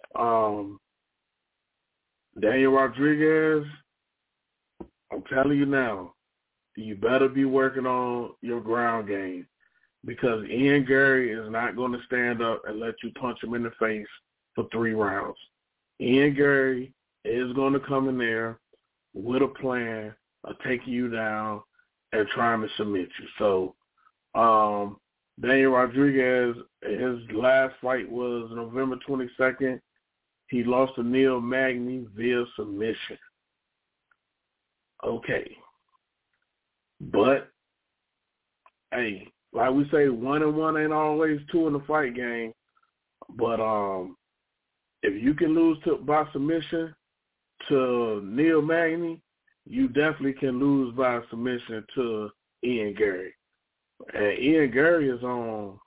Daniel Rodriguez, I'm telling you now, you better be working on your ground game, because Ian Gary is not going to stand up and let you punch him in the face for 3 rounds. Ian Gary is going to come in there with a plan of taking you down and trying to submit you. So, Daniel Rodriguez, his last fight was November 22nd. He lost to Neil Magny via submission. Okay. But, hey, like we say, 1-1 ain't always 2 in the fight game. But if you can lose by submission to Neil Magny, you definitely can lose by submission to Ian Gary. And Ian Gary is on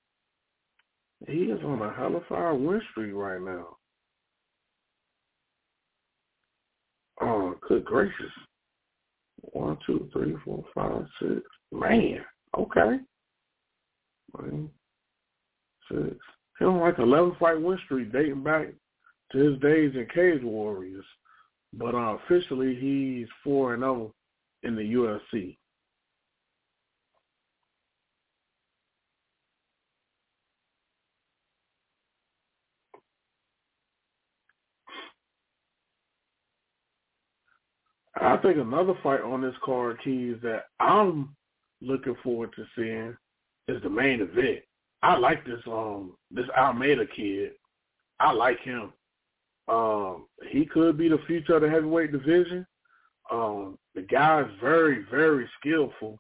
a hell of a win streak right now. Oh, good gracious. 1, 2, 3, 4, 5, 6. Man, okay. 1, 6. He on like 11-fight win streak dating back to his days in Cage Warriors. But officially, he's 4-0 in the UFC. I think another fight on this card, Keys, that I'm looking forward to seeing is the main event. I like this Almeida kid. I like him. He could be the future of the heavyweight division. The guy is very, very skillful.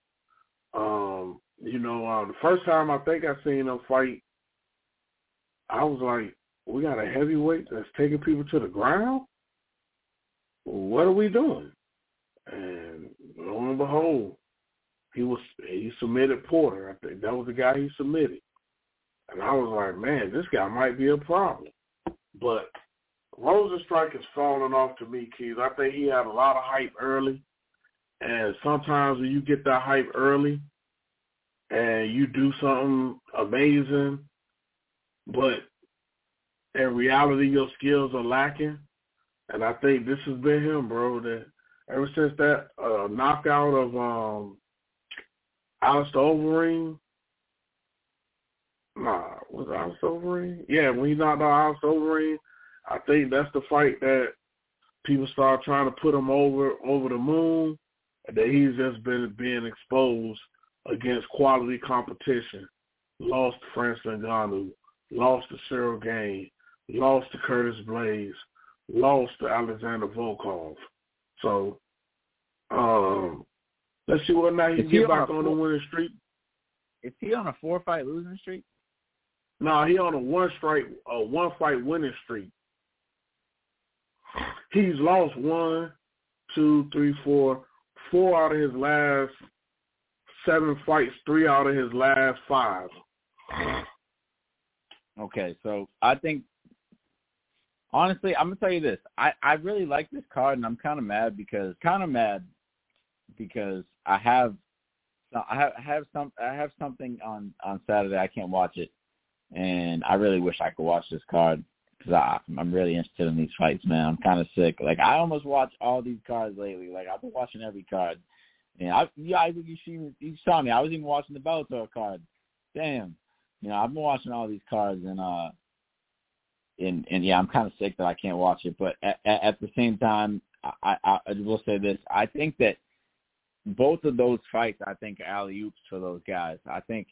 The first time I think I seen him fight, I was like, we got a heavyweight that's taking people to the ground? What are we doing? And lo and behold, he submitted Porter. I think that was the guy he submitted. And I was like, man, this guy might be a problem. But Rozenstruik is falling off to me, Keys. I think he had a lot of hype early. And sometimes when you get that hype early and you do something amazing, but in reality your skills are lacking, and I think this has been him, bro, that ever since that knockout of Alistair Overeem, was it Alistair Overeem? Yeah, when he knocked out Alistair Overeem, I think that's the fight that people start trying to put him over the moon, and that he's just been being exposed against quality competition. Lost to Francis Ngannou, lost to Cyril Gane, lost to Curtis Blades, lost to Alexander Volkov. So let's see whether or not he can get back on the winning streak. Is he on a 4-fight losing streak? No, he on a 1-fight winning streak. He's lost 1, 2, 3, 4 out of his last 7 fights, 3 out of his last 5. Okay, so I think, honestly, I'm gonna tell you this. I really like this card, and I'm kind of mad because I have something on Saturday. I can't watch it, and I really wish I could watch this card because I'm really interested in these fights, man. I'm kind of sick. Like, I almost watch all these cards lately. Like, I've been watching every card. And you saw me. I was even watching the Bellator card. Damn. I've been watching all these cards, and yeah, I'm kind of sick that I can't watch it. But at the same time, I will say this. I think that both of those fights, I think, are alley-oops for those guys. I think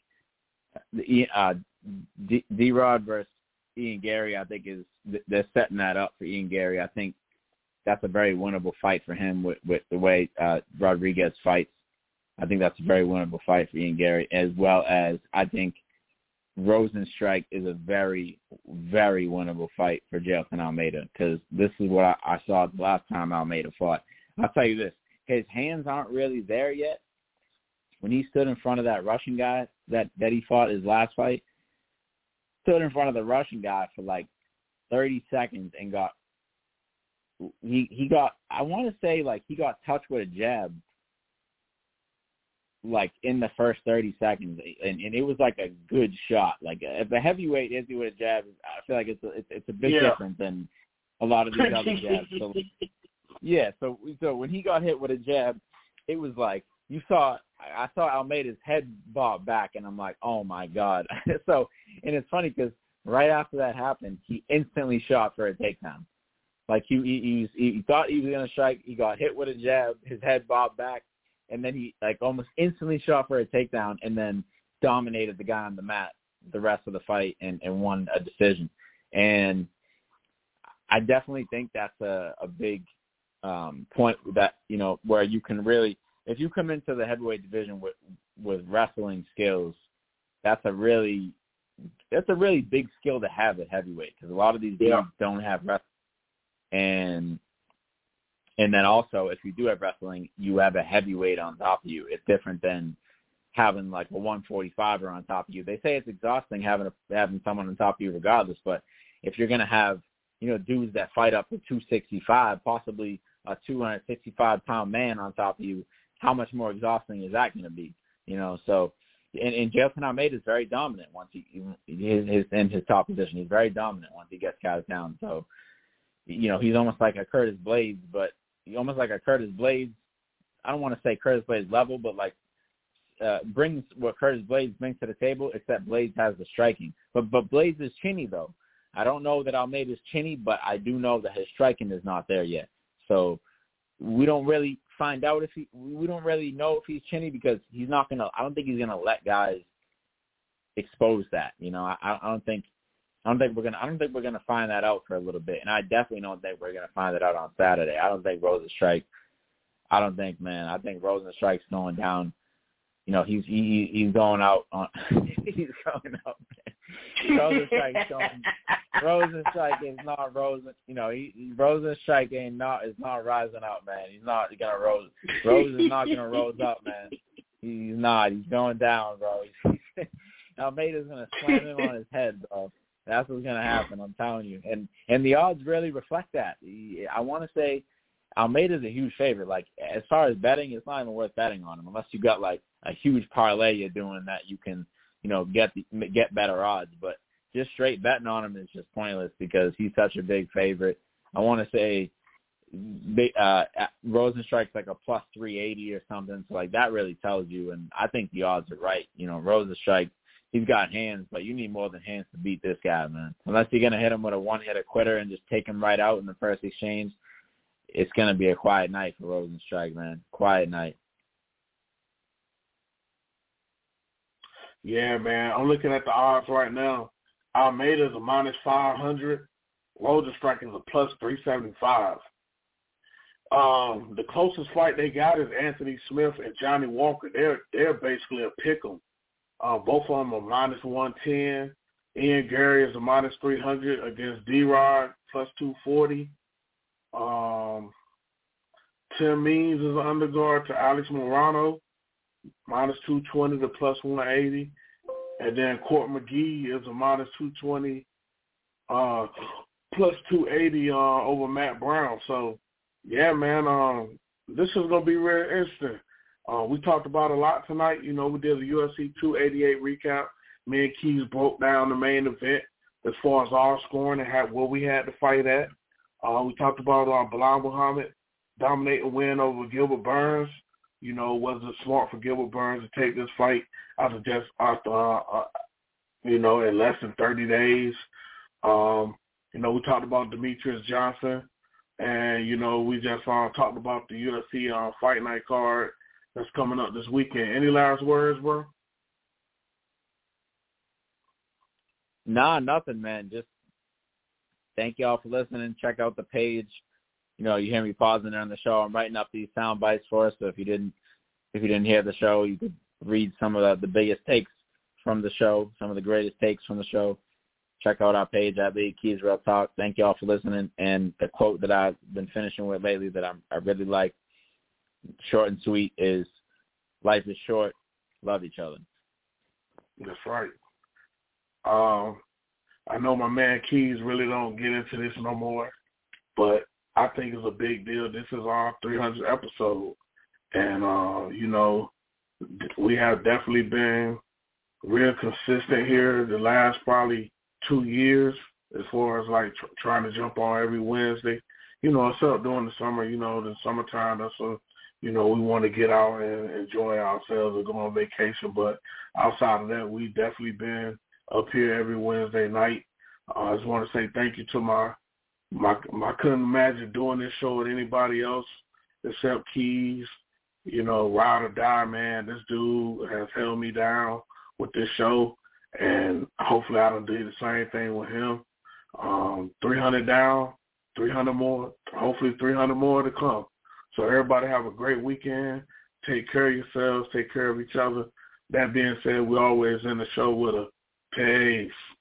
D-Rod versus Ian Gary, I think they're setting that up for Ian Gary. I think that's a very winnable fight for him with the way Rodriguez fights. I think that's a very winnable fight for Ian Gary, as well as I think Rozenstruik is a very, very winnable fight for Jailton Almeida, because this is what I saw the last time Almeida fought. I'll tell you this. His hands aren't really there yet. When he stood in front of that Russian guy that he fought his last fight, stood in front of the Russian guy for like 30 seconds and he got I want to say like he got touched with a jab like in the first 30 seconds, and it was like a good shot. Like if a heavyweight hits you with a jab, I feel like it's a bit different than a lot of these other jabs. So yeah, so when he got hit with a jab, it was like I saw Almeida's head bob back, and I'm like, oh my God. So, and it's funny because right after that happened, he instantly shot for a takedown. Like he thought he was gonna strike, he got hit with a jab, his head bobbed back, and then he like almost instantly shot for a takedown, and then dominated the guy on the mat the rest of the fight and won a decision. And I definitely think that's a big point that, where you can really, if you come into the heavyweight division with wrestling skills, that's a really big skill to have at heavyweight, because a lot of these dudes don't have wrestling. And then also, if you do have wrestling, you have a heavyweight on top of you. It's different than having like a 145er on top of you. They say it's exhausting having someone on top of you regardless, but if you're going to have, dudes that fight up to 265, possibly a 265-pound man on top of you, how much more exhausting is that going to be? So and Jailton Almeida is very dominant once he's in his top position. He's very dominant once he gets guys down. So, he's almost like a Curtis Blades, but almost like a Curtis Blades. I don't want to say Curtis Blades level, but like brings what Curtis Blades brings to the table, except Blades has the striking. But Blades is chinny, though. I don't know that Almeida is chinny, but I do know that his striking is not there yet. So we don't really find out we don't really know if he's chinny because I don't think he's gonna let guys expose that. I don't think we're gonna find that out for a little bit, and I definitely don't think we're gonna find it out on Saturday. I don't think Rosenstrike. I think Rosenstrike's going down. He's going out on. He's going out. Rosenstrike is not Rosen. Rosenstrike is not rising up, man. He's not gonna rose. Rose is not gonna rose up, man. He's not. He's going down, bro. Almeida's gonna slam him on his head, bro. That's what's gonna happen. I'm telling you. And the odds really reflect that. I want to say Almeida's a huge favorite. Like as far as betting, it's not even worth betting on him unless you got like a huge parlay you're doing that you can, get better odds. But just straight betting on him is just pointless because he's such a big favorite. I want to say Rosenstrike's like a plus 380 or something. So like that really tells you, and I think the odds are right. Rosenstrike, he's got hands, but you need more than hands to beat this guy, man. Unless you're going to hit him with a one-hitter quitter and just take him right out in the first exchange, it's going to be a quiet night for Rosenstrike, man. Quiet night. Yeah, man. I'm looking at the odds right now. Almeida's a minus 500. Rosenstrike is a plus 375. The closest fight they got is Anthony Smith and Johnny Walker. They're basically a pick 'em. Both of them are minus 110. Ian Gary is a minus 300 against D-Rod, plus 240. Tim Means is an underguard to Alex Morano, minus 220 to plus 180. And then Court McGee is a minus 220, plus 280 over Matt Brown. So, yeah, man, this is going to be very interesting. We talked about a lot tonight. We did a UFC 288 recap. Me and Keys broke down the main event as far as our scoring and what we had to fight at. We talked about Bilal Muhammad dominating win over Gilbert Burns. Was it smart for Gilbert Burns to take this fight in less than 30 days? We talked about Demetrius Johnson, and, we just talked about the UFC Fight Night card that's coming up this weekend. Any last words, bro? Nah, nothing, man. Just thank y'all for listening. Check out the page. You hear me pausing on the show. I'm writing up these sound bites for us. So if you didn't hear the show, you could read some of the biggest takes from the show, some of the greatest takes from the show. Check out our page at Big Keys Real Talk. Thank y'all for listening. And the quote that I've been finishing with lately that I really like, short and sweet, is life is short, love each other. That's right. I know my man Keys really don't get into this no more, but I think it's a big deal. This is our 300th episode, and, we have definitely been real consistent here the last probably 2 years as far as, like, trying to jump on every Wednesday. Except during the summer, the summertime, that's we want to get out and enjoy ourselves and go on vacation. But outside of that, we've definitely been up here every Wednesday night. I just want to say thank you to I couldn't imagine doing this show with anybody else except Keys. Ride or die, man. This dude has held me down with this show, and hopefully I don't do the same thing with him. 300 down, 300 more, hopefully 300 more to come. So everybody have a great weekend. Take care of yourselves. Take care of each other. That being said, we always end the show with a peace.